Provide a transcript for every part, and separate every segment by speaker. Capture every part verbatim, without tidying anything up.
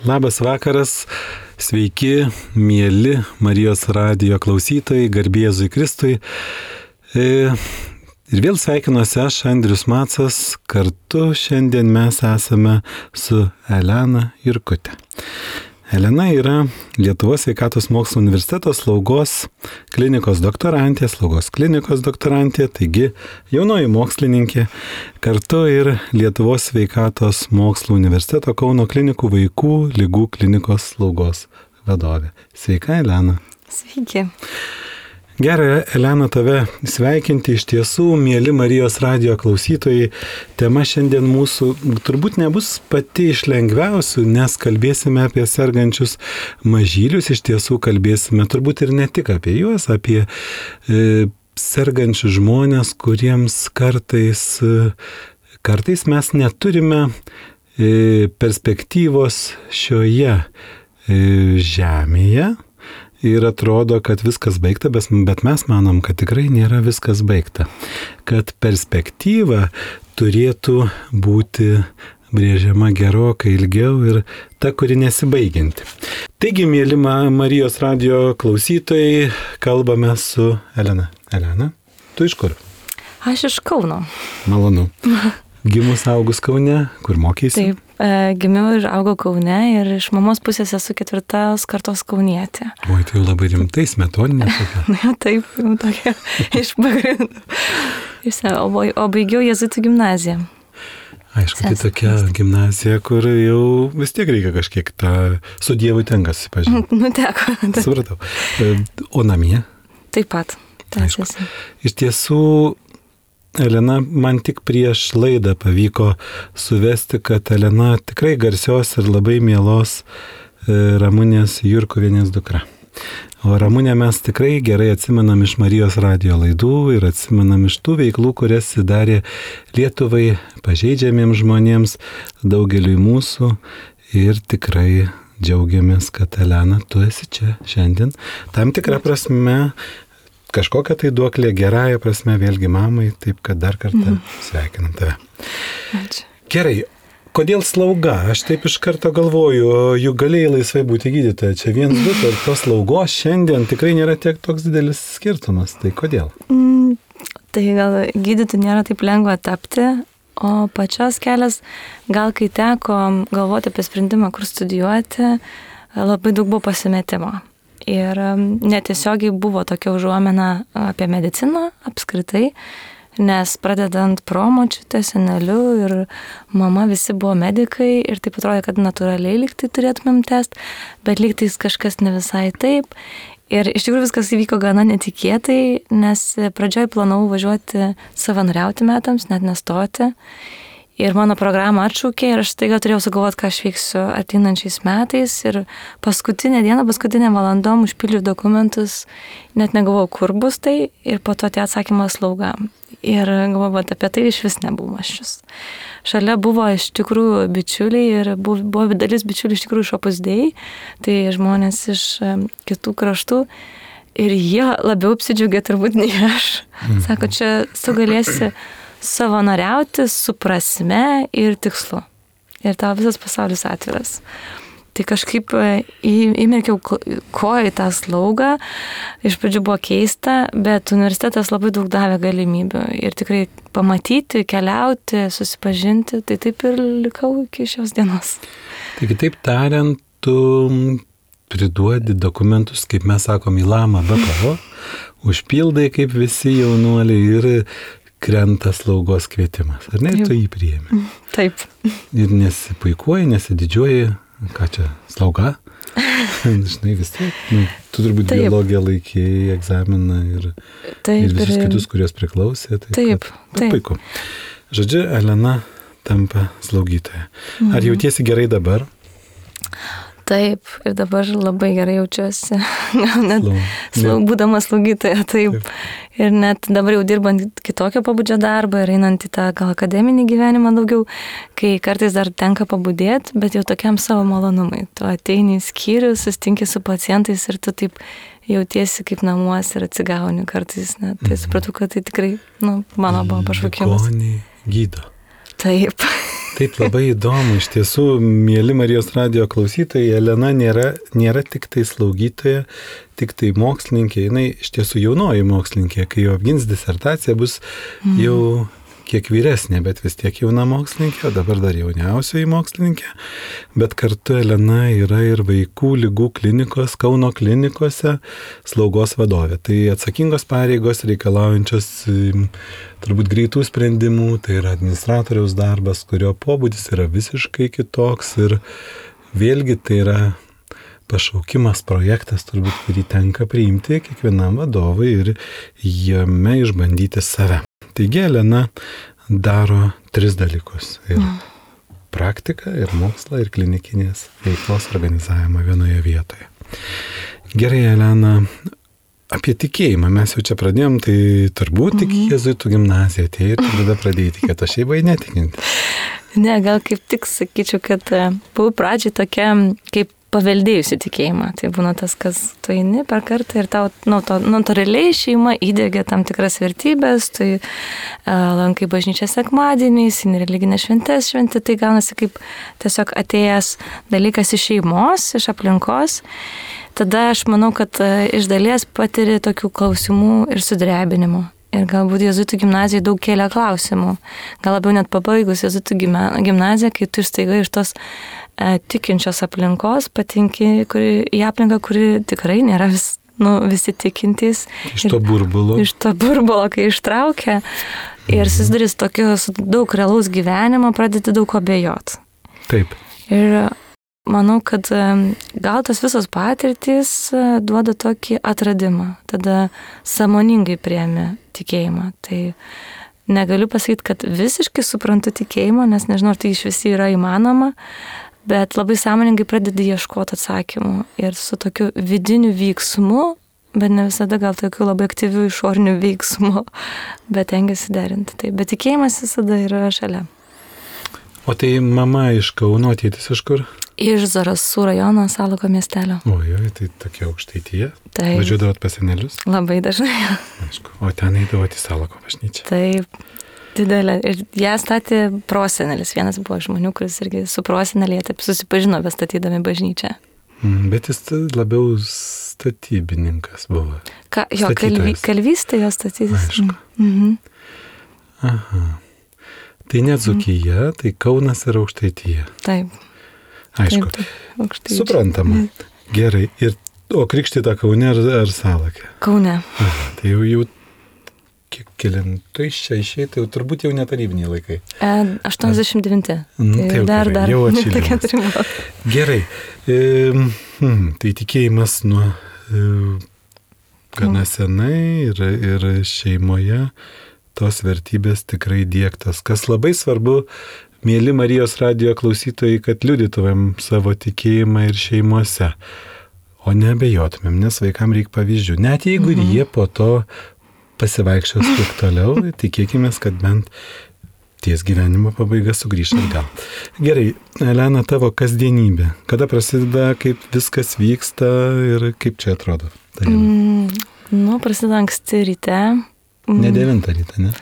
Speaker 1: Labas vakaras, sveiki, mieli Marijos radijo klausytojai, garbė Jėzui Kristui. Ir vėl sveikinuosi aš, Andrius Macas, kartu šiandien mes esame su Elena Jurkute. Elena yra Lietuvos sveikatos mokslų universiteto slaugos klinikos doktorantė, slaugos klinikos doktorantė, taigi jaunoji mokslininkė, kartu ir Lietuvos sveikatos mokslų universiteto Kauno klinikų vaikų ligų klinikos slaugos vadovė. Sveika, Elena.
Speaker 2: Sveiki.
Speaker 1: Gerai, Elena, tave sveikinti iš tiesų, mieli Marijos radijo klausytojai. Tema šiandien mūsų turbūt nebus pati iš lengviausių, nes kalbėsime apie sergančius mažylius, iš tiesų kalbėsime turbūt ir ne tik apie juos, apie e, sergančius žmonės, kuriems kartais, e, kartais mes neturime e, perspektyvos šioje e, žemėje. Ir atrodo, kad viskas baigta, bet mes manom, kad tikrai nėra viskas baigta. Kad perspektyva turėtų būti brėžiama gerokai ilgiau ir ta, kuri nesibaigianti. Taigi, mėly Marijos radijo klausytojai, kalbame su Elena. Elena, tu iš kur?
Speaker 2: Aš iš Kauno.
Speaker 1: Malonu. Gimus augus Kaune, kur mokeisi?
Speaker 2: Taip, e, gimiau ir augau Kaune ir iš mamos pusės esu ketvirtos kartos kaunietė.
Speaker 1: Oi, tai jau labai rimtai, smetoninė tokia.
Speaker 2: Na, taip, jau tokia iš pagrindų. O, o baigiau Jėzuitų gimnaziją.
Speaker 1: Aišku, tai tokia gimnazija, kur jau vis tiek reikia kažkiek tą su Dievu tenka susipažinti.
Speaker 2: Nu, teko.
Speaker 1: Supratau. O namie?
Speaker 2: Taip pat.
Speaker 1: Aišku. Iš tiesų, Elena, man tik prieš laidą pavyko suvesti, kad Elena tikrai garsios ir labai mielos Ramunės Jurkuvienės dukra. O Ramunę mes tikrai gerai atsimenam iš Marijos radijo laidų ir atsimenam iš tų veiklų, kurias darė Lietuvai pažeidžiamiems žmonėms, daugeliui mūsų, ir tikrai džiaugiamės, kad Elena, tu esi čia šiandien. Tam tikrą prasme kažkokią tai duoklę gerąją prasme vėlgi mamai, taip kad dar kartą sveikinam tave.
Speaker 2: Ačiū.
Speaker 1: Gerai, kodėl slauga? Aš taip iš karto galvoju, juk galėjai laisvai būti gydytoja. Čia viens, du, ir tos slaugos šiandien tikrai nėra tiek toks didelis skirtumas. Tai kodėl?
Speaker 2: Mm, tai gal gydyti nėra taip lengva tapti, o pačios kelias, gal kai teko galvoti apie sprendimą, kur studijuoti, labai daug buvo pasimetimo. Ir netiesiogiai buvo tokia užuomena apie mediciną apskritai, nes pradedant promočiutę, seneliu ir mama visi buvo medikai ir taip atrodė, kad natūraliai lyg tai turėtumėm test, bet lyg tai kažkas ne visai taip. Ir iš tikrųjų viskas įvyko gana netikėtai, nes pradžioj planavau važiuoti savanoriauti metams, net nestoti. Ir mano programą atšaukė ir aš taiga turėjau sugalvoti, ką aš veiksiu ateinančiais metais. Ir paskutinę dieną, paskutinę valandom užpildžiau dokumentus, net negalvojau, kur bus tai. Ir po to tie atsakymas slauga. Ir galvojau, apie tai iš vis nebuvau mąsčius. Šalia buvo iš tikrųjų bičiuliai ir buvo, buvo dalis bičiulių iš tikrųjų iš Opus Dei. Tai žmonės iš kitų kraštų. Ir jie labiau apsidžiaugė turbūt nei aš. Sako, čia sugalėsi savanoriauti su prasme ir tikslu. Ir tavo visas pasaulis atviras. Tai kažkaip įmerkiau koją į tą slaugą. Iš pradžių buvo keista, bet universitetas labai daug davė galimybių. Ir tikrai pamatyti, keliauti, susipažinti, tai taip ir likau iki šios dienos.
Speaker 1: Tai kitaip tariant, tu priduodi dokumentus, kaip mes sakom, į lamą B P O, užpildai kaip visi jaunuoliai ir krenta slaugos kvietimas, ar ne? Tu jį priėmė.
Speaker 2: Taip.
Speaker 1: Ir nesipuikuoji, nesididžiuoji, ką čia, slauga? Žinai, vis tiek. Nu, tu turbūt Taip. Biologiją laikėjai, egzaminą ir, Taip, ir visus ir... kitus, kurios priklausė. Tai
Speaker 2: Taip.
Speaker 1: Kad, nu, puiku. Žodžiu, Elena tampa slaugytoja. Mhm. Ar jautiesi gerai dabar?
Speaker 2: Taip, ir dabar labai gerai jaučiuosi, net slaug, būdama slaugytoja, taip. taip. Ir net dabar jau dirbant kitokio pabudžio darbą ir einant į tą gal akademinį gyvenimą daugiau, kai kartais dar tenka pabudėti, bet jau tokiam savo malonumui. Tu ateini į skyrių, susitinki su pacientais ir tu taip jautiesi kaip namuose ir atsigauni kartais. Net. Tai supratau, kad tai tikrai nu, mano buvo pašaukimas.
Speaker 1: Ligoniai gydo.
Speaker 2: Taip.
Speaker 1: Taip, labai įdomu. Iš tiesų, mėly Marijos radijo klausytojai, Elena nėra, nėra tik tai slaugytoja, tik tai mokslininkė. Jinai iš tiesų jaunoji mokslininkė, kai jau apgins disertaciją, bus jau kiek vyresnė, bet vis tiek jauna mokslininkė, o dabar dar jauniausioji mokslininkė. Bet kartu Elena yra ir vaikų ligų klinikos, Kauno klinikose slaugos vadovė. Tai atsakingos pareigos reikalaujančios turbūt greitų sprendimų, tai yra administratoriaus darbas, kurio pobūdis yra visiškai kitoks ir vėlgi tai yra pašaukimas, projektas, turbūt, kurį tenka priimti kiekvienam vadovui ir jame išbandyti save. Taigi Elena daro tris dalykus. Ir praktiką, ir mokslą, ir klinikinės veiklos organizavimą vienoje vietoje. Gerai, Elena, apie tikėjimą mes jau čia pradėjom, tai turbūt tik jėzuitų gimnazija atėjo ir tada pradėjai tikėti, o šiaip vai netikinti.
Speaker 2: Ne, gal kaip tik sakyčiau, kad buvau pradžiai tokia kaip paveldėjusi tikėjimą. Tai būna tas, kas tu eini per kartą ir tau nu, to, natūraliai šeima įdėgia tam tikras vertybės, tai uh, lankai bažnyčią sekmadieniais, religinės šventės šventi, tai gaunasi kaip tiesiog atėjęs dalykas iš šeimos, iš aplinkos. Tada aš manau, kad uh, iš dalies patiri tokių klausimų ir sudrebinimų. Ir galbūt jėzuitų gimnazijai daug kėlė klausimų. Gal labiau net pabaigus jėzuitų gimnaziją, kai tu staiga iš tos e, tikinčios aplinkos patinki kuri, į aplinką, kuri tikrai nėra vis, nu, visi tikintys.
Speaker 1: Iš to burbulo.
Speaker 2: Ir, iš to burbulo, kai ištraukia. Ir susidarys tokio daug realaus gyvenimo, pradėti daug abejot.
Speaker 1: Taip.
Speaker 2: Ir manau, kad gal tos visos patirtys duoda tokį atradimą, tada sąmoningai priemi tikėjimą. Tai negaliu pasakyti, kad visiškai suprantu tikėjimą, nes nežinau, ar tai iš visi yra įmanoma, bet labai sąmoningai pradedi ieškoti atsakymų ir su tokiu vidiniu vyksmu, bet ne visada gal tokiu labai aktyviu išoriniu veiksmu, bet tengiasi derinti. Tai, bet tikėjimas visada yra šalia.
Speaker 1: O tai mama iš Kauno, tėtis iš kur?
Speaker 2: Iš Zarasų rajono Salako miestelio.
Speaker 1: Ojoj, tai tokia aukštaityje.
Speaker 2: Tai
Speaker 1: važiuodavot pas senelius?
Speaker 2: Labai dažnai.
Speaker 1: Aišku, o ten eidavot į Salako bažnyčią.
Speaker 2: Taip, didelė. Ir ją statė prosenelis. Vienas buvo žmonių, kuris irgi su prosenelėje taip susipažino, bestatydami bažnyčią.
Speaker 1: Mm, bet jis labiau statybininkas buvo.
Speaker 2: Ka, jo, kalvy, kalvystė jo statydis.
Speaker 1: Aišku.
Speaker 2: Mhm.
Speaker 1: Aha. Tai ne Dzūkija, mm. tai Kaunas ir Aukštaitija.
Speaker 2: Taip.
Speaker 1: Aišku.
Speaker 2: Taip, taip,
Speaker 1: suprantama. Gerai. Ir, o krikštyta Kaune ar, ar Salake?
Speaker 2: Kaune.
Speaker 1: Aha, tai jau, jau kiek kelintų iš čia išėjai, tai jau turbūt jau netarybiniai laikai.
Speaker 2: E, aštuoniasdešimt devinti.
Speaker 1: Mm, tai jau
Speaker 2: dar,
Speaker 1: gerai,
Speaker 2: dar.
Speaker 1: Jau atšilimas. Gerai. E, hmm, tai tikėjimas nuo e, gana senai ir, ir šeimoje tos vertybės tikrai diegtos. Kas labai svarbu, mėly Marijos radijo klausytojai, kad liudytumėm savo tikėjimą ir šeimose, o neabejotumėm, nes vaikam reikia pavyzdžių. Net jeigu mhm. jie po to pasivaikščios kiek toliau, tikėkime, kad bent ties gyvenimo pabaiga sugrįš atgal. Gerai, Elena, tavo kasdienybė. Kada prasideda, kaip viskas vyksta ir kaip čia atrodo? Tai
Speaker 2: mm, nu, prasideda anksti ryte.
Speaker 1: Ne devintą rytą, ne?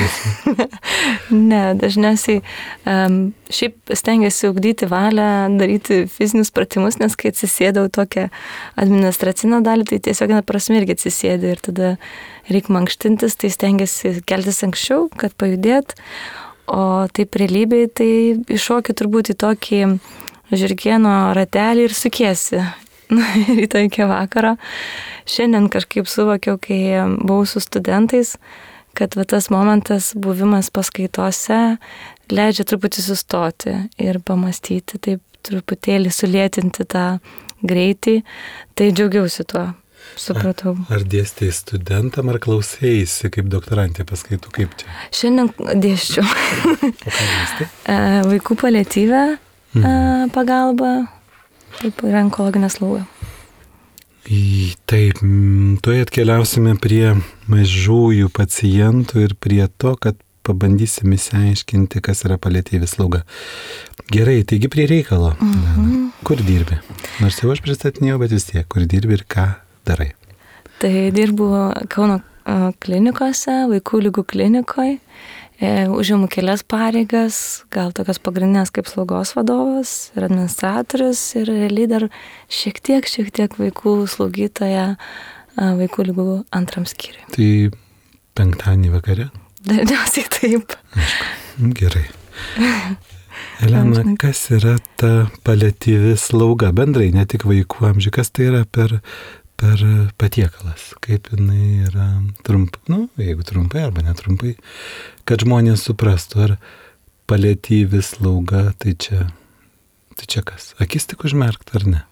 Speaker 2: Ne, dažniausiai um, šiaip stengiasi ugdyti valią, daryti fizinius pratimus, nes kai atsisėdau tokią administracinę dalį, tai tiesiog neprasme irgi atsisėdė ir tada reikia mankštintis, tai stengiasi keltis anksčiau, kad pajudėt, o taip realybėj tai iššoki turbūt į tokį žirgieno ratelį ir sukiesi. Ryto iki vakaro. Šiandien kažkaip suvokiau, kai buvau su studentais, kad va, tas momentas buvimas paskaitose leidžia truputį sustoti ir pamastyti, taip truputėlį sulėtinti tą greitį. Tai džiaugiausi tuo, supratau.
Speaker 1: Ar, ar dėstei studentam, ar klausėjaisi kaip doktorantė paskaitų, kaip čia?
Speaker 2: Šiandien dėsčiau.
Speaker 1: O ką dėstai?
Speaker 2: Vaikų paliatyvę mhm. pagalbą. Taip, yra onkologinė slauga.
Speaker 1: Taip, tuoj atkeliausime prie mažųjų pacientų ir prie to, kad pabandysime išsiaiškinti, kas yra paliatyvi slauga. Gerai, taigi prie reikalo. Mhm. Kur dirbi? Nors jau aš pristatinėjau, bet vis tiek, kur dirbi ir ką darai?
Speaker 2: Tai dirbu Kauno klinikose, vaikų ligų klinikoje užimu kelias pareigas, gal tokias pagrindinės kaip slaugos vadovas ir administratorius ir realiai dar šiek tiek, šiek tiek vaikų slaugytoja vaikų lygų antram skyriui.
Speaker 1: Tai penktadienį vakare?
Speaker 2: Dažniausiai taip.
Speaker 1: Aišku, gerai. Elena, kas yra ta paliatyvi slauga? Bendrai, ne tik vaikų amžiui, kas tai yra per, per patiekalas? Kaip jinai yra trumpai, nu, jeigu trumpai arba netrumpai, kad žmonės suprastų, ar paliatyvi slauga, tai čia, tai čia kas? Akis tik užmerkt, ar ne?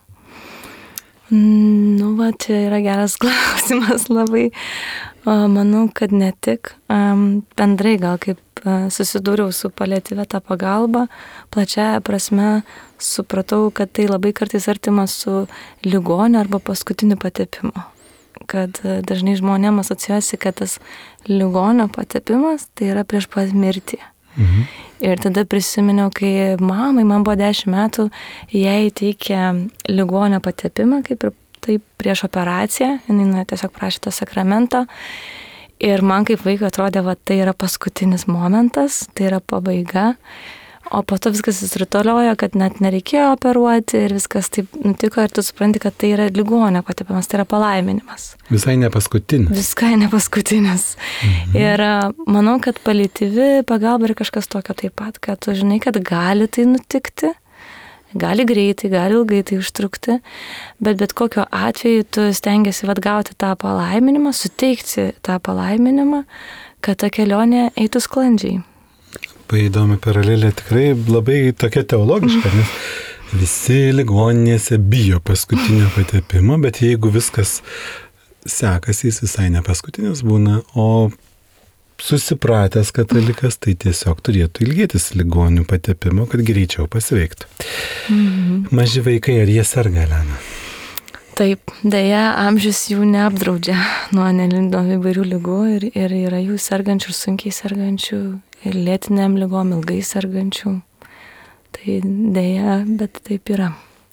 Speaker 2: Nu, va, čia yra geras klausimas labai. Manau, kad ne tik. Bendrai gal kaip susidūriau su paliatyvia ta pagalba, plačiaja prasme supratau, kad tai labai kartais artima su ligoniu arba paskutiniu patepimu. Kad dažnai žmonėm asocijuosi, kad tas ligonio patepimas tai yra prieš pat mirtį. Mhm. Ir tada prisiminiau, kai mamai, man buvo dešimt metų, jai teikė ligonio patepimą, kaip ir taip prieš operaciją, jinai tiesiog prašė to sakramento. Ir man kaip vaikui atrodė, va, tai yra paskutinis momentas, tai yra pabaiga. O po to viskas įsirutuliojo, kad net nereikėjo operuoti ir viskas taip nutiko ir tu supranti, kad tai yra ligonio patepimas, tai yra palaiminimas.
Speaker 1: Visai ne paskutinis.
Speaker 2: Visai ne paskutinis. Mhm. Ir manau, kad paliatyvi pagalba yra kažkas tokio taip pat, kad tu žinai, kad gali tai nutikti, gali greitai, gali ilgai tai užtrukti, bet bet kokio atveju tu stengiasi atgauti tą palaiminimą, suteikti tą palaiminimą, kad ta kelionė eitų sklandžiai.
Speaker 1: Įdomi paralelė, tikrai labai tokia teologiška, nes visi ligoninėse bijo paskutinio patepimo, bet jeigu viskas sekasi, jis visai ne paskutinis būna, o susipratęs katalikas, tai tiesiog turėtų ilgėtis ligonių patepimo, kad greičiau pasveiktų. Mhm. Maži vaikai, ar jie serga, Elena?
Speaker 2: Taip, deja, amžius jų neapdraudžia nuo įvairių ligų ir, ir yra jų sergančių, sunkiai sergančių, ir lėtiniam lygom, ilgai sergančių. Tai deja, bet taip yra.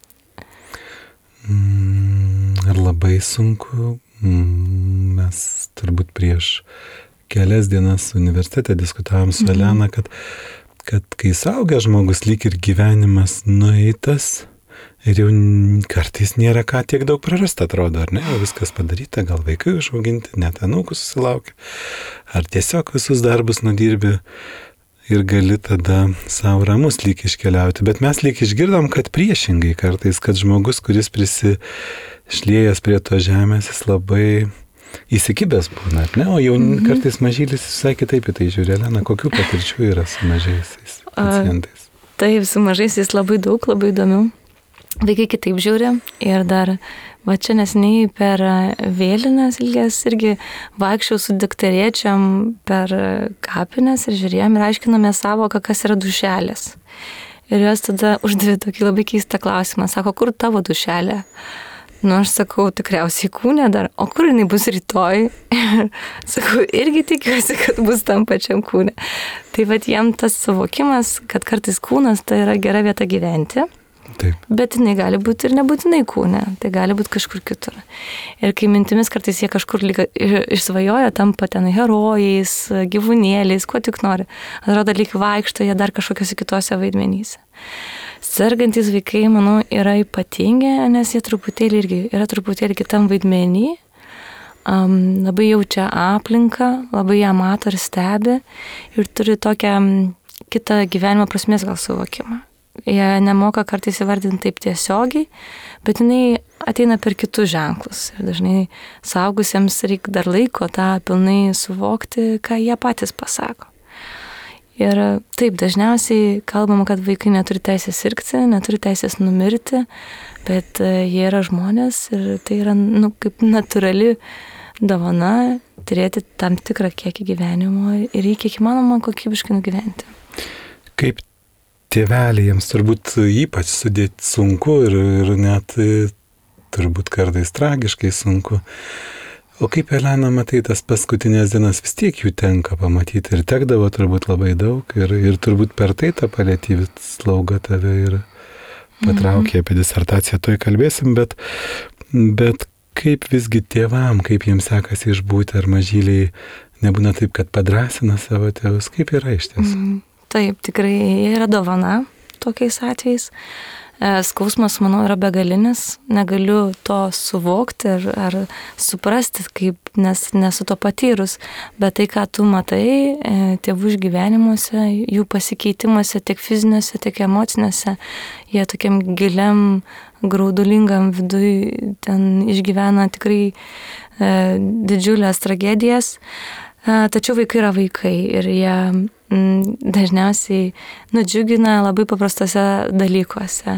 Speaker 1: Ar labai sunku? Mes turbūt prieš kelias dienas universitete diskutavom su mhm. Elena, kad, kad kai suaugęs žmogus lyg ir gyvenimas nueitas, ir jau kartais nėra ką tiek daug prarasta, atrodo, ar ne? O viskas padaryta, gal vaikai užauginti, net anūkų susilaukia. Ar tiesiog visus darbus nudirbi ir gali tada savo ramus lyg iškeliauti. Bet mes lyg išgirdom, kad priešingai kartais, kad žmogus, kuris prisišliejęs prie to žemės, jis labai įsikibęs būna, ar ne? O jau mhm. kartais mažylis visai kitaip į tai žiūri. Elena, kokių patirčių yra su mažaisiais pacientais?
Speaker 2: A, taip, su mažaisiais labai daug, labai įdomių. Vaikai kitaip žiūri ir dar, va čia neseniai per vėlines ilgės irgi vaikščiau su dukterėčiom per kapines ir žiūrėjom ir aiškinome savoką, kas yra dušelės. Ir jos tada uždavė tokį labai keistą klausimą, sako, kur tavo dušelė? Nu, aš sakau, tikriausiai kūne dar, o kur jinai bus rytoj? Sakau, irgi tikiuosi, kad bus tam pačiam kūne. Tai va jiem tas suvokimas, kad kartais kūnas tai yra gera vieta gyventi. Taip. Bet jinai gali būti ir nebūtinai kūne, tai gali būti kažkur kitur. Ir kai mintimis kartais jie kažkur lyg išsvajoja, tampa ten herojais, gyvūnėliais, kuo tik nori. Atrodo, lyg vaikšto jie dar kažkokiose kitose vaidmenyse. Sergantys vaikai, manau, yra ypatingi, nes jie truputėlį irgi yra truputėlį kitam vaidmenį, um, labai jaučia aplinką, labai ją mato ir stebi ir turi tokią kitą gyvenimo prasmės gal suvokimą. Jie nemoka kartais įvardinti taip tiesiogiai, bet jinai ateina per kitus ženklus. Ir dažnai suaugusiems reikia dar laiko tą pilnai suvokti, ką jie patys pasako. Ir taip, dažniausiai kalbama, kad vaikai neturi teisės sirgti, neturi teisės numirti, bet jie yra žmonės ir tai yra nu, kaip natūrali dovana turėti tam tikrą kiekį gyvenimo ir jį kiek įmanoma kokybiškai nugyventi.
Speaker 1: Kaip tėveliai, jiems turbūt ypač sudėti sunku ir, ir net turbūt kartais tragiškai sunku. O kaip, Elena, matai, tas paskutinės dienas vis tiek jų tenka pamatyti ir tekdavo turbūt labai daug ir, ir turbūt per tai ta paliatyvi slauga tave ir patraukė, apie disertaciją toj kalbėsim, bet, bet kaip visgi tėvam, kaip jiems sekasi išbūti, ar mažyliai nebūna taip, kad padrasina savo tėvus, kaip yra iš tiesų.
Speaker 2: Mm, taip, tikrai yra dovana tokiais atvejais. Skausmas, manau, yra begalinis, negaliu to suvokti ar, ar suprasti, kaip, nes nesu to patyrus, bet tai, ką tu matai tėvų išgyvenimuose, jų pasikeitimuose, tiek fiziniuose, tiek emociniuose, jie tokiam giliam, graudulingam viduj ten išgyvena tikrai e, didžiulės tragedijas, e, tačiau vaikai yra vaikai ir jie dažniausiai nudžiugina labai paprastose dalykuose.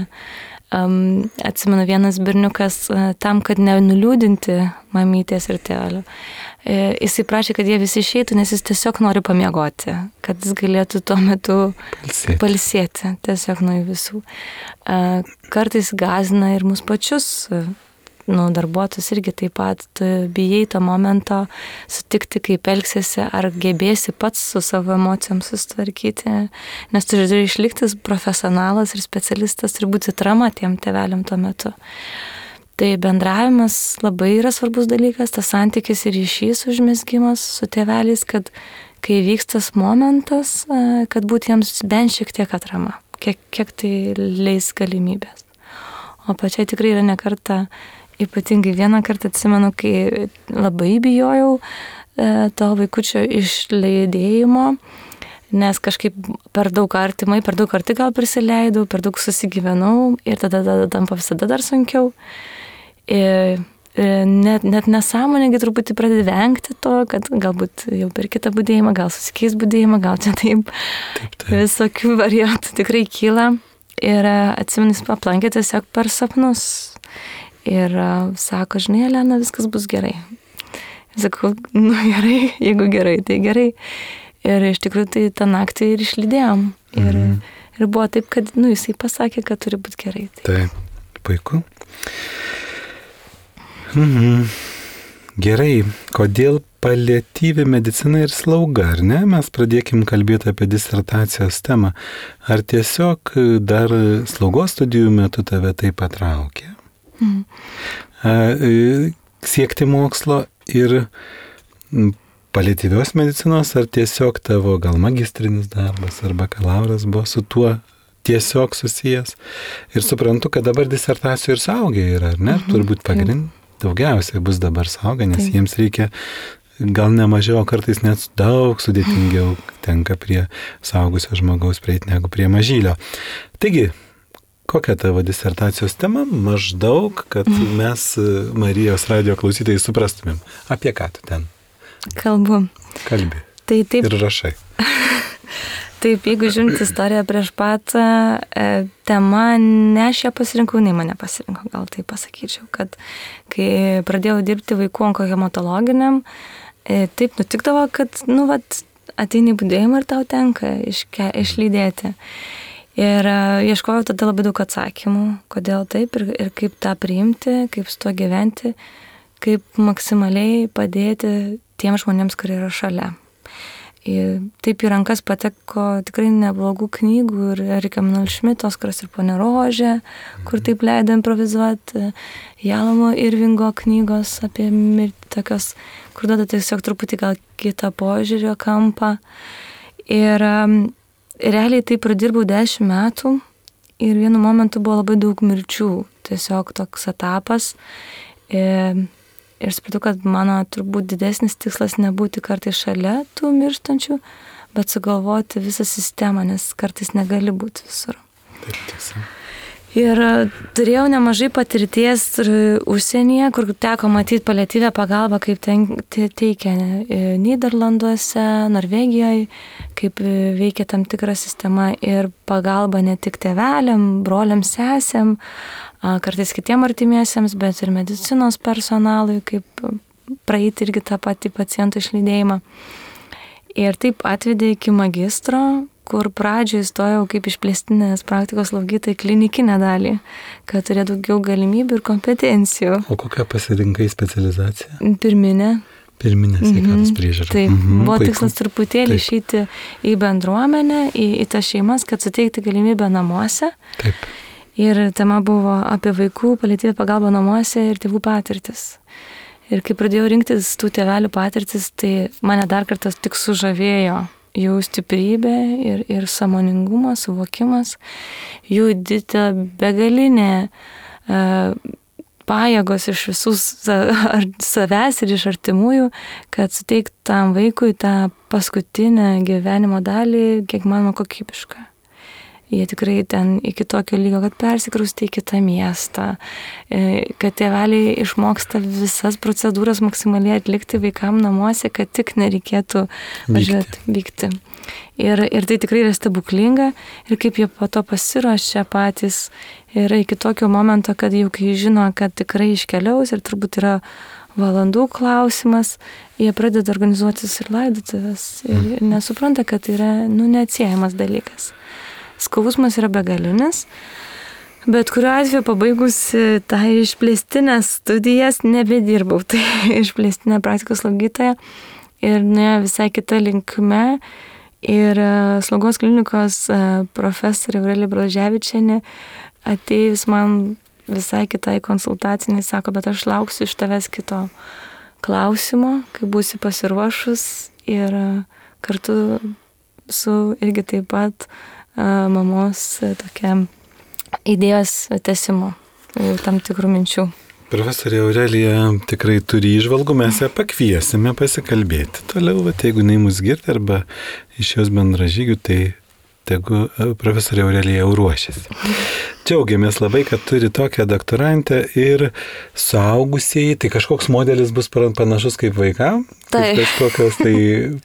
Speaker 2: Um, atsimenu, vienas berniukas tam, kad nenuliūdinti mamytės ir tėvelio, e, jisai prašė, kad jie visi išeitų, nes jis tiesiog nori pamiegoti, kad jis galėtų tuo metu palsėti, palsėti tiesiog nuo jų visų. E, kartais gąsdina ir mus pačius, nu, darbuotojus irgi taip pat, tu bijai to momento sutikti, kaip elgsiesi, ar gebėsi pats su savo emocijom susitvarkyti, nes tu turi išlikti profesionalas ir specialistas, turi būti trama tiem tėveliam tuo metu. Tai bendravimas labai yra svarbus dalykas, tas santykis ir ryšys užmezgimas su tėveliais, kad kai vykstas momentas, kad būtų jiems bent šiek tiek atrama, kiek, kiek tai leis galimybės. O pačiai tikrai yra nekarta. Ypatingai vieną kartą atsimenu, kai labai bijojau e, to vaikučio išleidėjimo, nes kažkaip per daug artimai, per daug arti gal prisileidau, per daug susigyvenau ir tada, tada tampa visada dar sunkiau. E, e, net, net nesąmoningai truputį pradedi vengti to, kad galbūt jau per kitą budėjimą, gal susikeis budėjimą, gal čia taip, taip, taip. Visokių variantų tikrai kyla. Ir atsimenu, jis aplankė tiesiog per sapnus. Ir uh, sako, žinai, Elena, viskas bus gerai. Ir sakau, nu gerai, jeigu gerai, tai gerai. Ir iš tikrųjų tai tą naktį ir išlydėjom. Ir, mhm. ir buvo taip, kad, nu, jisai pasakė, kad turi būti gerai. Taip,
Speaker 1: taip, puiku. Mhm. Gerai, kodėl paliatyvi medicina ir slauga, ar ne? Mes pradėkim kalbėti apie disertacijos temą. Ar tiesiog dar slaugos studijų metu tave tai patraukė? Mhm. Siekti mokslo ir paliatyvios medicinos, ar tiesiog tavo gal magistrinis darbas ar bakalauras buvo su tuo tiesiog susijęs. Ir suprantu, kad dabar disertacijų ir suaugę yra, ar ne? Mhm. Turbūt pagrind daugiausiai bus dabar suaugę, nes taip. Jiems reikia gal ne mažiau, kartais net daug sudėtingiau tenka prie suaugusio žmogaus prieiti negu prie mažylio. Taigi, kokia tavo disertacijos tema? Maždaug, kad mes Marijos radijo klausytojai suprastumėm. Apie ką tu ten?
Speaker 2: Kalbu.
Speaker 1: Kalbi.
Speaker 2: Tai taip.
Speaker 1: Ir rašai.
Speaker 2: Taip, jeigu žiūrint istoriją prieš pat, e, tema ne aš ją pasirinkau, nei mane pasirinkau, gal tai pasakyčiau, kad kai pradėjau dirbti vaikų onkohematologiniam, e, taip nutikdavo, kad, nu, vat, ateini į budėjimą ir tau tenka iške, išlydėti. Ir ieškojau tada labai daug atsakymų, kodėl taip ir, ir kaip tą priimti, kaip su tuo gyventi, kaip maksimaliai padėti tiem žmonėms, kurie yra šalia. Ir taip į rankas pateko tikrai neblogų knygų ir Erika Emanuel Schmidt, Oskaras ir Ponė Rožė, kur taip leido improvizuoti, Jalamo Irvingo knygos apie mirtį, tokios, kur duoda tiesiog truputį gal kitą požiūrio kampą. Ir realiai tai pradirbau dešimt metų ir vienu momentu buvo labai daug mirčių, tiesiog toks etapas. Ir, ir supratau, kad mano turbūt didesnis tikslas nebūti kartais šalia tų mirštančių, bet sugalvoti visą sistemą, nes kartais negali būti visur.
Speaker 1: Taip, tiesa.
Speaker 2: Ir turėjau nemažai patirties užsienyje, kur teko matyti paliatyvę pagalbą, kaip ten teikia Nyderlanduose, Norvegijoje, kaip veikia tam tikra sistema ir pagalba ne tik tėveliam, broliam, sesėm, kartais kitiem artimiesiems, bet ir medicinos personalui, kaip praeiti irgi tą patį pacientų išlydėjimą. Ir taip atvedė iki magistro, kur pradžioje įstojau kaip išplėstinės praktikos slaugytoja į klinikinę dalį, kad turėjo daugiau galimybių ir kompetencijų.
Speaker 1: O kokią pasirinkai specializaciją?
Speaker 2: Pirminė.
Speaker 1: Pirminė sveikatos
Speaker 2: mhm.
Speaker 1: priežiūra.
Speaker 2: Taip,
Speaker 1: mhm,
Speaker 2: buvo
Speaker 1: puiku.
Speaker 2: tikslas truputėlį išeiti į bendruomenę, į, į tas šeimas, kad suteikti galimybę namuose.
Speaker 1: Taip.
Speaker 2: Ir tema buvo apie vaikų paliatyvią pagalbą namuose ir tėvų patirtis. Ir kai pradėjau rinktis tų tėvelių patirtis, tai mane dar kartą tik sužavėjo jų stiprybė ir, ir sąmoningumas, suvokimas, jų didelė begalinė uh, pajėgos iš visų savęs ir iš artimųjų, kad suteikti tam vaikui tą paskutinę gyvenimo dalį, kiek manoma, kokybišką. Jie tikrai ten iki tokio lygio, kad persikraustė į kitą miestą, kad tėveliai išmoksta visas procedūras maksimaliai atlikti vaikam namuose, kad tik nereikėtų važiuoti, vykti. Ir, ir tai tikrai yra stebuklinga ir kaip jie po to pasiruošia patys ir iki tokio momento, kad jau kai žino, kad tikrai iškeliaus ir turbūt yra valandų klausimas, jie pradeda organizuotis ir laidotuvės ir, ir nesupranta, kad tai yra nu, neatsiejamas dalykas. Skausmas yra begalinis, bet kuriuo atveju pabaigus tą išplėstinės studijas nebedirbau, tai išplėstinė praktikos slaugytoja ir ne visai kita linkme. Ir slaugos klinikos profesorė Aurelija Blaževičienė atėjus man visai kitai konsultaciniai sako, bet aš lauksiu iš tavęs kito klausimo, kai būsi pasiruošus ir kartu su irgi taip pat mamos tokia idėjos tęsimo, tam tikrų minčių.
Speaker 1: Profesorė Aurelija tikrai turi įžvalgų, mes ją pakviesime pasikalbėti. Toliau, vat, jeigu jinai mus girdi arba iš jos bendražygių, tai tegu profesorė Aurelija jau ruošiasi. Džiaugiamės labai, kad turi tokią doktorantę ir suaugusieji, tai kažkoks modelis bus panašus kaip vaikam?
Speaker 2: Tai.
Speaker 1: Kažkokios tai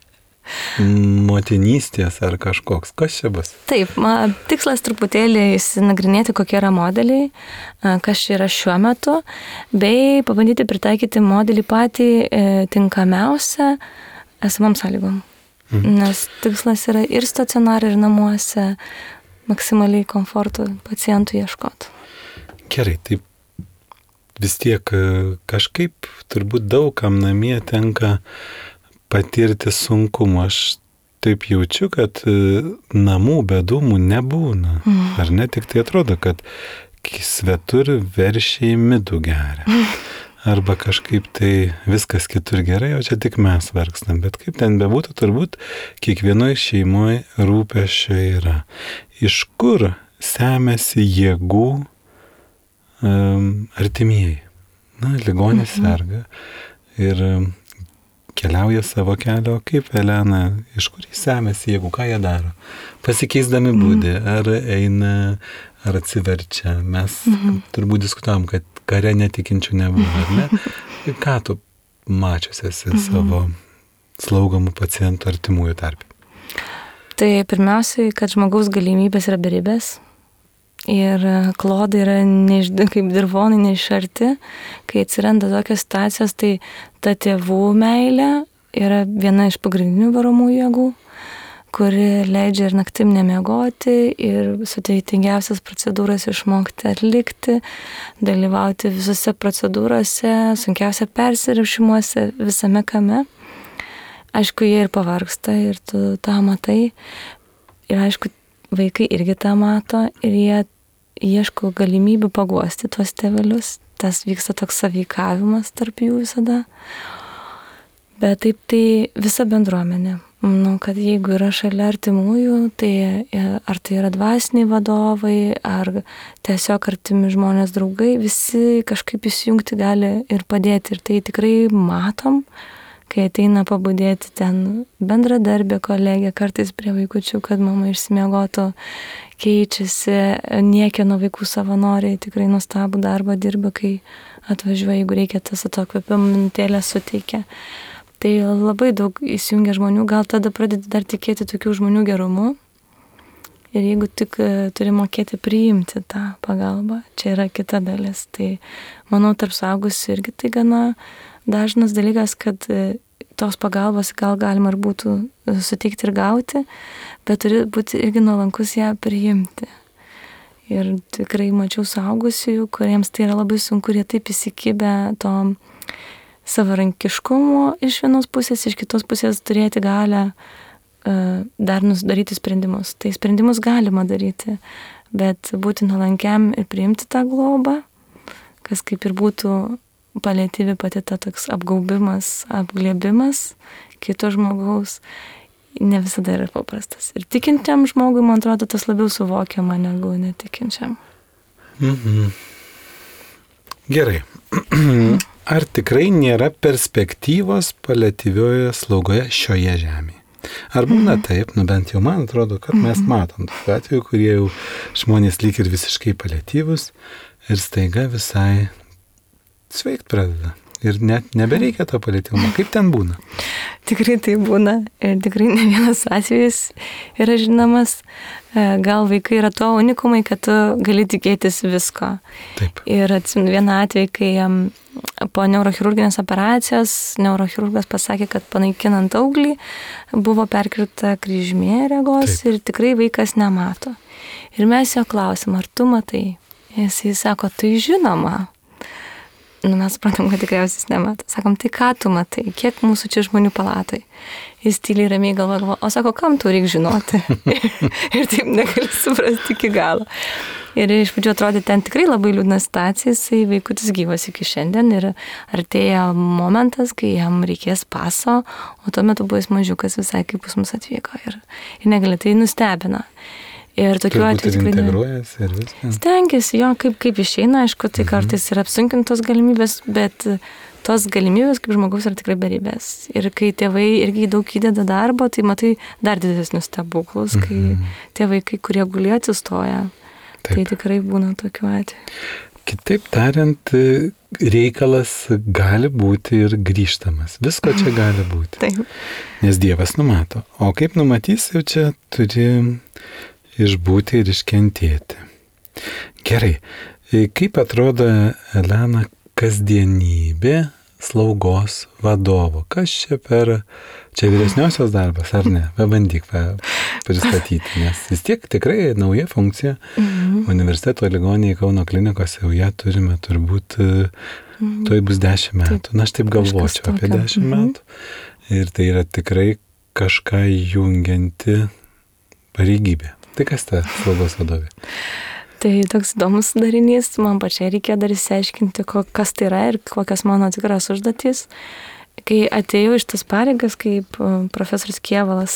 Speaker 1: motinystės ar kažkoks. Kas čia bus?
Speaker 2: Taip, ma, tikslas truputėlį įsinagrinėti, kokie yra modeliai, kas čia yra šiuo metu, bei pabandyti pritaikyti modelį patį e, tinkamiausią esamam sąlygom. Mhm. Nes tikslas yra ir stacionare, ir namuose maksimaliai komforto pacientų ieškoti. Gerai,
Speaker 1: taip vis tiek kažkaip turbūt daugam namie tenka patirti sunkumų. Aš taip jaučiu, kad namų be dūmų nebūna. Mm. Ar ne? Tik tai atrodo, kad svetur veršiai midų geria. Arba kažkaip tai viskas kitur gerai, o čia tik mes vargstam. Bet kaip ten bebūtų, turbūt kiekvienoje šeimoje rūpesčio yra. Iš kur semiasi jėgų um, artimieji? Na, ligonis mm-hmm. serga ir um, keliauja savo kelio, kaip Elena, iš kur jis semėsi, jeigu ką jie daro. Pasikeisdami būdį, ar eina, ar atsiverčia. Mes mm-hmm. turbūt diskutavom, kad kare netikinčių nebuvo, ar ne? Ir ką tu mačius esi mm-hmm. savo slaugomų pacientų artimųjų tarpe?
Speaker 2: Tai pirmiausiai, kad žmogaus galimybės yra beribės. Ir klodai yra neiš, kaip dirvonai neišarti, kai atsiranda tokios situacijos, tai ta tėvų meilė yra viena iš pagrindinių varomų jėgų, kuri leidžia ir naktim nemiegoti, ir sudėtingiausias procedūras išmokti atlikti, dalyvauti visose procedūrose, sunkiausia persirišimuose, visame kame. Aišku, jie ir pavargsta, ir tu tą matai. Ir aišku, vaikai irgi tą mato ir jie ieško galimybių paguosti tuos tėvelius. Tas vyksta toks sąveikavimas tarp jų visada. Bet taip tai visa bendruomenė. Manau, kad jeigu yra šalia artimųjų, tai ar tai yra dvasiniai vadovai, ar tiesiog artimi žmonės draugai, visi kažkaip įsijungti gali ir padėti. Ir tai tikrai matom, kai ateina pabudėti ten bendradarbė kolegė, kartais prie vaikučių, kad mama išsimiegotų, keičiasi, niekieno vaikų savanoriai tikrai nuostabų darbą dirba, kai atvažiuoja, jeigu reikia tas atokvėpimo minutėlę suteikia. Tai labai daug įsijungia žmonių, gal tada pradedi dar tikėti tokių žmonių gerumu. Ir jeigu tik turi mokėti priimti tą pagalbą, čia yra kita dalis. Tai manau, tarp suaugusių irgi tai gana dažnas dalykas, kad tos pagalbos gal galima ir būtų suteikti ir gauti, bet turi būti irgi nuolankus ją priimti. Ir tikrai mačiau suaugusiųjų, kuriems tai yra labai sunku, jie taip įsikibę to savarankiškumo iš vienos pusės, iš kitos pusės turėti galę uh, dar daryti sprendimus. Tai sprendimus galima daryti, bet būti nuolankiam ir priimti tą globą, kas kaip ir būtų paliatyvi pati ta toks apgaubimas, apglėbimas kito žmogaus ne visada yra paprastas. Ir tikinčiam žmogui, man atrodo, tas labiau suvokiama negu netikinčiam.
Speaker 1: Mhm. Gerai. Ar tikrai nėra perspektyvos paliatyvioje slaugoje šioje žemėje? Ar būna mhm. taip, nu bent jau man atrodo, kad mes matom tokių atvejų, kurie jau žmonės lyg ir visiškai paliatyvus ir staiga visai sveikt pradeda. Ir net nebereikia to paliatyvumo. Kaip ten būna?
Speaker 2: Tikrai tai būna. Ir tikrai ne vienas atvejis yra žinomas. Gal vaikai yra to unikumai, kad tu gali tikėtis visko.
Speaker 1: Taip.
Speaker 2: Ir atsimenu vieną atvejį, kai po neurochirurginės operacijos neurochirurgas pasakė, kad panaikinant auglį buvo perkirta kryžmė regos. Taip. Ir tikrai vaikas nemato. Ir mes jo klausim, ar tu matai? Jis sako, tai žinoma. Nu, mes suprantam, kad tikriausiai jis nemato. Sakom, tai ką tu matai? Kiek mūsų čia žmonių palatoj? Jis tyliai ramiai galva galvo, o sako, kam tu reikia žinoti? Ir taip negali suprasti iki galo. Ir iš pradžių atrodė ten tikrai labai liūdna situacija, jisai vaikutis gyvas iki šiandien ir artėja momentas, kai jam reikės paso, o tuo metu buvo jis mažiukas visai kaip pas mus atvyko ir, ir negali, tai nustebina. Ir tokiu atveju tikrai
Speaker 1: integruojasi ir viskas.
Speaker 2: Stengiasi, jo, kaip, kaip išeina, aišku, tai kartais yra apsunkintos galimybės, bet tos galimybės kaip žmogaus yra tikrai beribės. Ir kai tėvai irgi daug įdeda darbo, tai matai dar didesnius stebuklus, kai mm-hmm. tie vaikai, kurie gulėjo, atsistoja. Taip. Tai tikrai būna tokiu atveju.
Speaker 1: Kitaip tariant, reikalas gali būti ir grįžtamas. Visko čia gali būti.
Speaker 2: Taip.
Speaker 1: Nes Dievas numato. O kaip numatys, jau čia turi išbūti ir iškentėti. Gerai, kaip atrodo, Elena, kasdienybė slaugos vadovo? Kas čia per, čia vyresniosios darbas, ar ne? Pabandyk pristatyti, nes vis tiek tikrai nauja funkcija. Mm-hmm. Universiteto ligoninėje Kauno klinikose jau ją turime turbūt, mm-hmm. toj bus dešimt metų. Taip, na, aš taip galvočiau apie dešimt mm-hmm. metų. Ir tai yra tikrai kažką jungianti pareigybė. Tai kas ta slaugos vadovė?
Speaker 2: Tai toks įdomus darinys, man pačiai reikėjo dar įsiaiškinti, kas tai yra ir kokias mano tikras užduotys. Kai atėjau iš tas pareigas, kaip profesorius Kievalas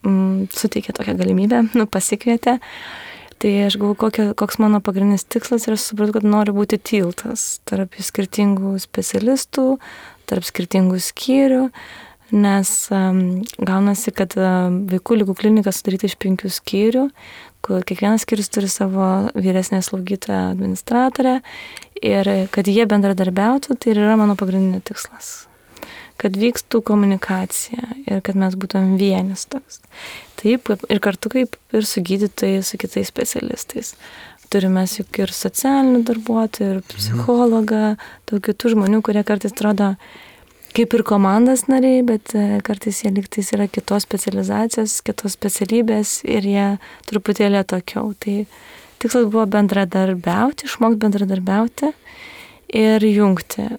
Speaker 2: m, suteikė tokią galimybę, nu, pasikvietė, tai aš galvoju, kokia, koks mano pagrindinis tikslas ir aš supratau, kad noriu būti tiltas tarp skirtingų specialistų, tarp skirtingų skyrių, nes um, gaunasi, kad um, vaikų ligų klinika sudaryta iš penkių skyrių, kur kiekvienas skyrius turi savo vyresnę slaugytoją administratorę ir kad jie bendradarbiautų, tai yra mano pagrindinė tikslas. Kad vykstų komunikacija ir kad mes būtum vienis toks. Taip, ir kartu kaip ir su gydytojais, su kitais specialistais. Turime juk ir socialinių darbuotojų, ir psichologą, daug kitų žmonių, kurie kartais atrodo kaip ir komandos nariai, bet kartais jie lygtais yra kitos specializacijos, kitos specialybės ir jie truputėlį atokiau. Tai tikslas buvo bendradarbiauti, išmokti bendradarbiauti ir jungti.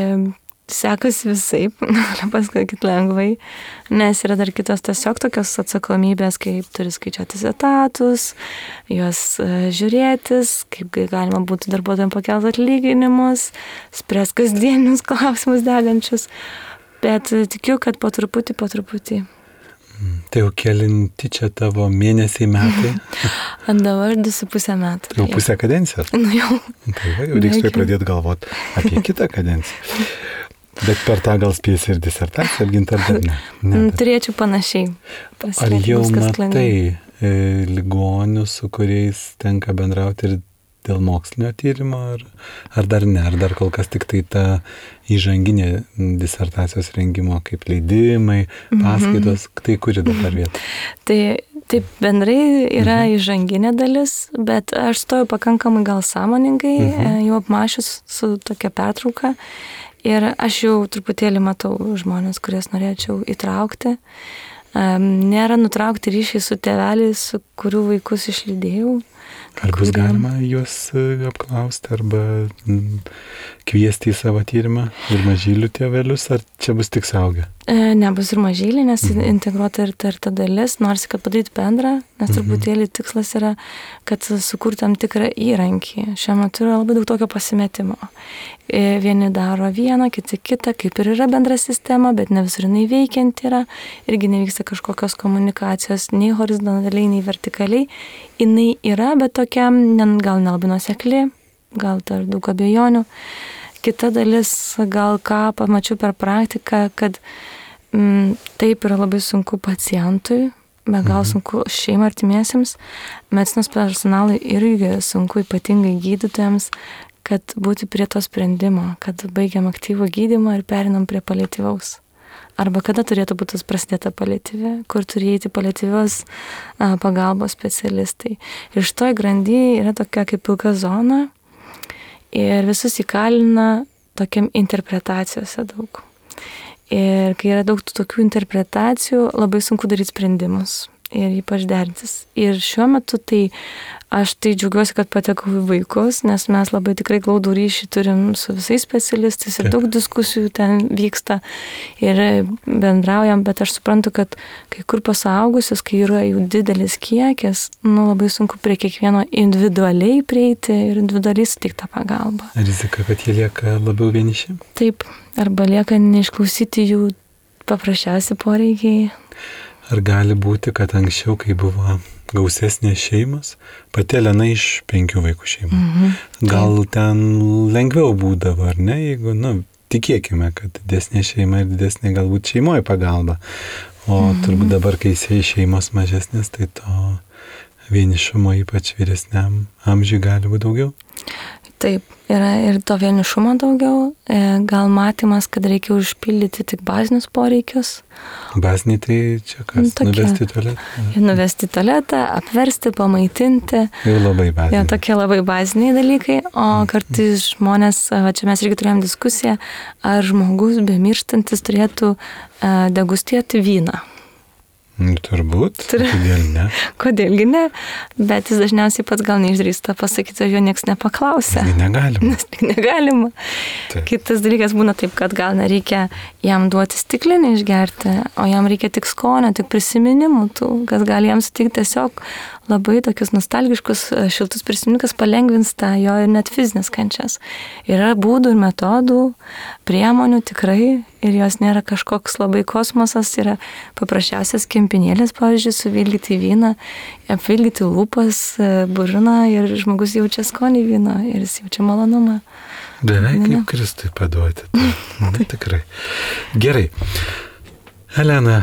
Speaker 2: Sekasi visaip, galiu pasakyti lengvai, nes yra dar kitos tiesiog tokios atsakomybės, kaip turi skaičiuotis etatus, juos žiūrėtis, kaip galima būtų darbuotojams pakelti atlyginimus, spręs kasdienius klausimus degančius, bet tikiu, kad po truputį, po truputį.
Speaker 1: Tai jau kelinti čia tavo mėnesiai metai?
Speaker 2: Ant dabar du su pusę metų.
Speaker 1: Jau pusę kadencijos?
Speaker 2: Nu jau.
Speaker 1: Tai va, jau reiks pradėti galvoti apie kitą kadenciją. Bet per tą gal spėsi ir disertaciją apginti ar dar ne? ne bet...
Speaker 2: Turėčiau panašiai.
Speaker 1: Ar jau matai e, ligonių, su kuriais tenka bendrauti ir dėl mokslinio tyrimo, ar, ar dar ne? Ar dar kol kas tik tai ta įžanginė disertacijos rengimo kaip leidimai, paskaitos, mm-hmm. tai kuri dabar vieta?
Speaker 2: Tai taip bendrai yra mm-hmm. įžanginė dalis, bet aš stoju pakankamai gal sąmoningai, mm-hmm. jau apmašius su tokia pertrauka. Ir aš jau truputėlį matau žmonės, kurias norėčiau įtraukti. Um, nėra nutraukti ryšiai su tėveliais, su kurių vaikus išlydėjau.
Speaker 1: Ar bus galima juos apklausti arba kviesti į savo tyrimą ir mažylių tėvelius, ar čia bus tik suaugę?
Speaker 2: E, nebus ir mažylį, nes mhm. integruota ir ta, ir ta dalis, nors kad padaryti bendrą, nes mhm. truputėlį tikslas yra, kad sukurti tam tikrą įrankį. Šiuo metu yra labai daug tokio pasimetimo. E, vieni daro vieną, kiti kitą, kaip ir yra bendra sistema, bet ne visur jinai veikianti yra, irgi nevyksta kažkokios komunikacijos nei horizontaliai, nei vertikaliai. Jinai yra, bet tokia gal nelabai nuosekli, gal dar daug abejonių. Kita dalis, gal ką pamačiau per praktiką, kad mm, taip yra labai sunku pacientui, bet gal sunku šeimai artimiesiems, medicinos personalui irgi sunku, ypatingai gydytojams, kad būti prie to sprendimo, kad baigiam aktyvų gydymą ir perinam prie paliatyvaus. Arba kada turėtų būti prasidėta paliatyvi, kur turi įeiti paliatyvios a, pagalbos specialistai. Ir šitoj grandyje yra tokia kaip pilka zona, ir visus įkalina tokiam interpretacijose daug. Ir kai yra daug tokių interpretacijų, labai sunku daryti sprendimus ir ypač derintis. Ir šiuo metu tai aš tai džiaugiuosi, kad patekau į vaikus, nes mes labai tikrai glaudų ryšį turim su visais specialistais ir daug diskusijų ten vyksta ir bendraujam, bet aš suprantu, kad kai kur pasaugusius, kai yra jų didelis kiekis, nu labai sunku prie kiekvieno individualiai prieiti ir individualiai suteikti tą pagalbą.
Speaker 1: Rizika, kad jie lieka labiau vieniši?
Speaker 2: Taip, arba lieka neišklausyti jų paprasčiausi poreikiai.
Speaker 1: Ar gali būti, kad anksčiau, kai buvo gausesnės šeimos, pati Elena iš penkių vaikų šeimų, mhm. gal ten lengviau būdavo, ar ne, jeigu, nu, tikėkime, kad didesnė šeima ir didesnė galbūt šeimoje pagalba, o mhm. turbūt dabar, kai šeimos mažesnės, tai to vienišumo ypač vyresniam amžiui gali būti daugiau?
Speaker 2: Taip, yra ir to vienišumo daugiau, gal matymas, kad reikia užpildyti tik bazinius poreikius.
Speaker 1: Baziniai tai čia kas? Nu, nuvesti į tualetą?
Speaker 2: Nuvesti į tualetą, apversti, pamaitinti.
Speaker 1: Jau labai baziniai.
Speaker 2: Jau tokie labai baziniai dalykai, o kartais žmonės, va čia mes irgi turėjom diskusiją, ar žmogus bemirštantis turėtų degustuoti vyną.
Speaker 1: Turbūt, kodėl ne?
Speaker 2: Kodėlgi ne, bet jis dažniausiai pats gal neišdrįsta pasakyti, jo nieks nepaklausė.
Speaker 1: Nes negalima.
Speaker 2: Nes negalima. Taip. Kitas dalykas būna taip, kad gal nereikia jam duoti stiklinį išgerti, o jam reikia tik skonio, tik prisiminimų, tų, kas gali jam suteikti tiesiog labai tokius nostalgiškus, šiltus prisiminimus, palengvins tą jo ir net fizinės kančias. Yra būdų ir metodų, priemonių tikrai, ir jos nėra kažkoks labai kosmosas, yra paprasčiausias kempinėlis, pavyzdžiui, suvilgyti vyną, apvilgyti lūpas, burną ir žmogus jaučia skonį vyno ir jis jaučia malonumą.
Speaker 1: Beveik kaip Kristui paduoti. Na, tikrai. Gerai. Elena,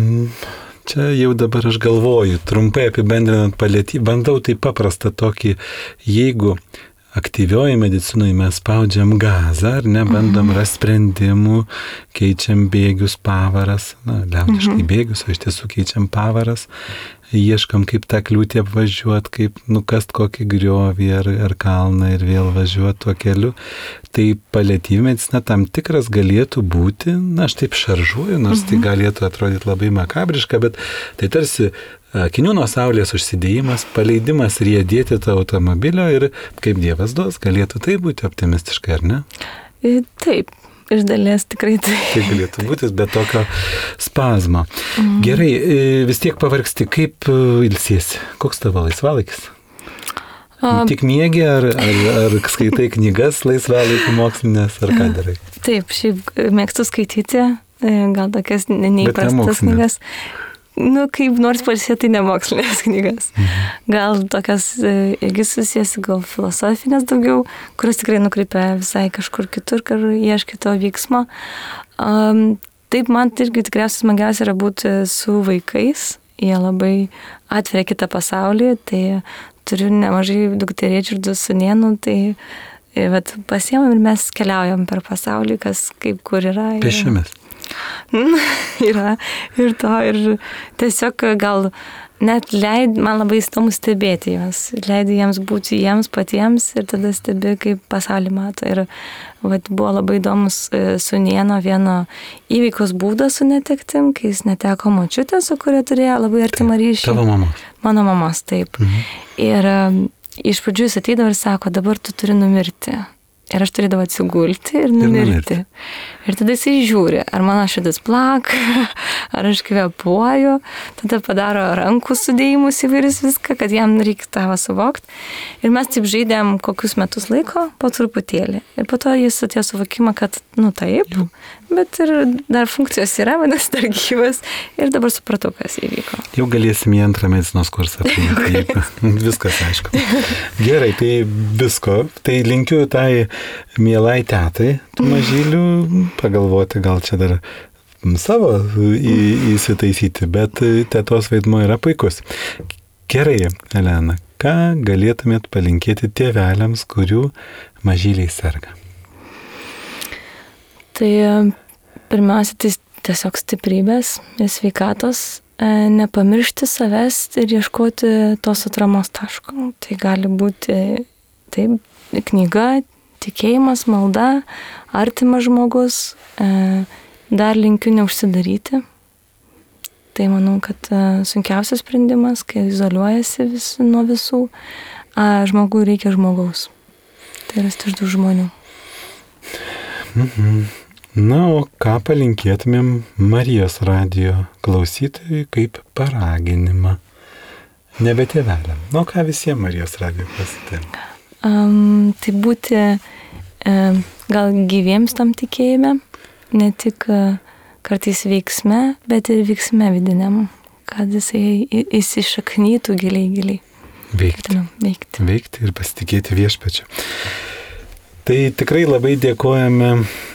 Speaker 1: čia jau dabar aš galvoju, trumpai apibendrinant paliatyvą, bandau tai paprastą tokį, jeigu aktyvioji medicinoje mes spaudžiam gazą, ar ne, bandom rasti sprendimų, keičiam bėgius, pavaras, na, liaudiškai bėgius, o iš tiesų keičiam pavaras, ieškam kaip tą kliūtį apvažiuoti, kaip nukast kokį griovį ar, ar kalną ir vėl važiuoti tuo keliu. Tai paliatyvi medicina tam tikras galėtų būti, na, aš taip šaržuoju, nors tai galėtų atrodyti labai makabriška, bet tai tarsi akinių nuo saulės užsidėjimas, paleidimas riedėti tą automobilio ir kaip Dievas duos, galėtų tai būti optimistiškai, ar ne?
Speaker 2: Taip, iš dalies tikrai tai.
Speaker 1: Tai galėtų būti, bet tokio spazmo. Mm. Gerai, vis tiek pavargsti, kaip ilsiesi? Koks tavo laisvalaikis? Um, Tik miegi, ar, ar, ar skaitai knygas laisvalaikį mokslinės, ar ką darai?
Speaker 2: Taip, šiaip mėgstu skaityti, gal tokias neįprastas knygas. Nu, kaip nors pailsėti, tai nemokslinės knygas. Mhm. Gal tokias irgi susijęs, gal filosofinės daugiau, kurios tikrai nukreipia visai kažkur kitur, kur ieškai to vyksmo. Um, taip, man irgi tikriausiai smagiausia yra būti su vaikais. Jie labai atveria kitą pasaulį, tai turiu nemažai dukterėčių ir du sūnėnų, tai vat, pasiemam ir mes keliaujam per pasaulį, kas kaip kur yra.
Speaker 1: Pėsčiomis.
Speaker 2: Yra ir to, ir tiesiog gal net leid, man labai įdomu stebėti juos, leidai jiems būti jiems patiems ir tada stebi, kaip pasaulį mato. Ir vat, buvo labai įdomus sūnėno vieno įveikos būdas su netektim, kai jis neteko močiutę, su kuria turėjo labai artimą ryšį.
Speaker 1: Tavo mamos?
Speaker 2: Mano mamos, taip. Mhm. Ir iš pradžių jis ateidavo ir sako, dabar tu turi numirti. Ir aš turėdavau atsigulti ir numirti. Ir, numirti. Ir tada jisai žiūri, ar mano širdis plaka, ar aš kvėpuoju, tada padaro rankų sudėjimus įvairius viską, kad jam reikia tavo suvokti. Ir mes taip žaidėm kokius metus laiko, po truputėlį. Ir po to jis atėjo suvokimą, kad, nu taip, bet ir dar funkcijos yra, vadinasi, dar gyvas. Ir dabar supratau, kas įvyko.
Speaker 1: Jau galėsim į antrą medicinos kursą. Viskas aišku. Gerai, tai visko. Tai linkiu tai mielai tetai, tų mažylių, pagalvoti, gal čia dar savo į, įsitaisyti, bet tetos vaidmuo yra puikus. Gerai, Elena, ką galėtumėt palinkėti tėveliams, kurių mažyliai serga?
Speaker 2: Tai pirmiausia, tai tiesiog stiprybės ir sveikatos, nepamiršti savęs ir ieškoti tos atramos taško. Tai gali būti taip, knyga, tikėjimas, malda, artimas žmogus, dar linkiu neužsidaryti. Tai manau, kad sunkiausias sprendimas, kai izoliuojasi vis, nuo visų, žmogui reikia žmogaus. Tai rasti iš tų žmonių.
Speaker 1: Mhm. Na, o ką palinkėtumėm Marijos radijo klausytojui kaip paraginimą? Nebe tėveliam. Nu, ką visiems Marijos radijo klausytojams?
Speaker 2: Um, tai būti um, gal gyviems tam tikėjime, ne tik uh, kartais veiksme, bet ir veiksme vidiniam, kad jisai įsišaknytų giliai, giliai.
Speaker 1: Veikti.
Speaker 2: Veikti.
Speaker 1: Veikti ir pasitikėti viešpačiu. Tai tikrai labai dėkojame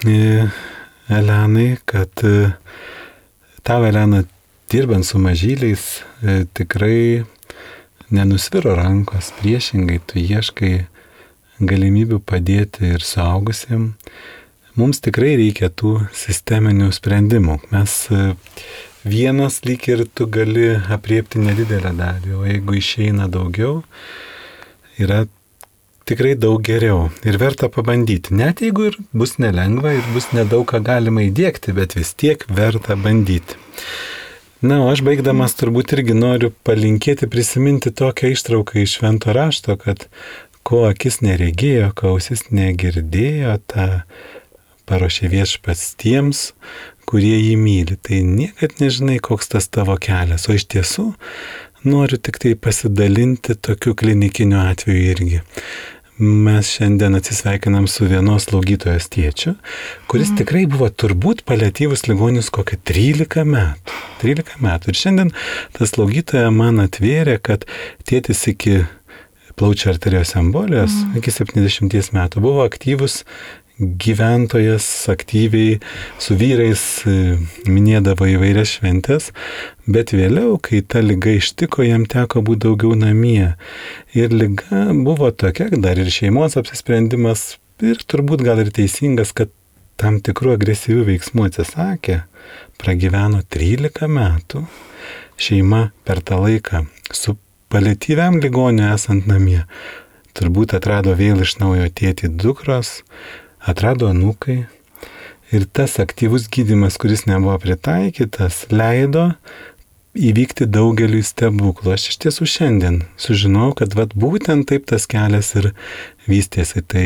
Speaker 1: Elenai, kad tau, Elena, dirbant su mažyliais, tikrai nenusviro rankos, priešingai tu ieškai galimybių padėti ir suaugusiem. Mums tikrai reikia tų sisteminių sprendimų. Mes vienas lyg ir tu gali apriepti nedidelę dalį, o jeigu išeina daugiau, yra tikrai daug geriau ir verta pabandyti. Net jeigu ir bus nelengva ir bus nedaug ką galima įdiegti, bet vis tiek verta bandyti. Na, o aš baigdamas turbūt irgi noriu palinkėti prisiminti tokią ištrauką iš Švento rašto, kad ko akis neregėjo, ko ausis negirdėjo, tą paruošė viešpats tiems, kurie jį myli. Tai niekad nežinai, koks tas tavo kelias. O iš tiesų noriu tik tai pasidalinti tokiu klinikiniu atveju irgi. Mes šiandien atsisveikinam su vienos slaugytojos tėčiu, kuris mm. tikrai buvo turbūt paliatyvus ligonis kokią trylika metų. trylika metų. Ir šiandien tas slaugytoja man atvėrė, kad tėtis iki plaučių arterijos embolijos, mm. iki septyniasdešimties metų buvo aktyvus gyventojas, aktyviai su vyrais minėdavo įvairias šventės, bet vėliau, kai ta liga ištiko, jam teko būti daugiau namie. Ir liga buvo tokia, dar ir šeimos apsisprendimas, ir turbūt gal ir teisingas, kad tam tikrų agresyvių veiksmų atsisakė, pragyveno trylika metų, šeima per tą laiką su paliatyviam ligoniu esant namie, turbūt atrado vėl iš naujo tėtį dukros, atrado anūkai ir tas aktyvus gydymas, kuris nebuvo pritaikytas, leido įvykti daugeliui stebuklų. Aš iš tiesų šiandien sužinau, kad vat, būtent taip tas kelias ir vystėsi. Tai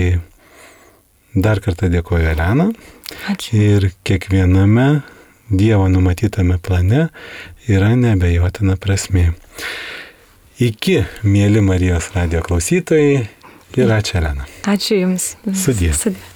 Speaker 1: dar kartą dėkoju Elena.
Speaker 2: Ačiū.
Speaker 1: Ir kiekviename Dievo numatytame plane yra neabejotina prasmė. Iki, mėly Marijos radijo klausytojai, ir ačiū Elena.
Speaker 2: Ačiū Jums.
Speaker 1: Sudie.
Speaker 2: Sudie.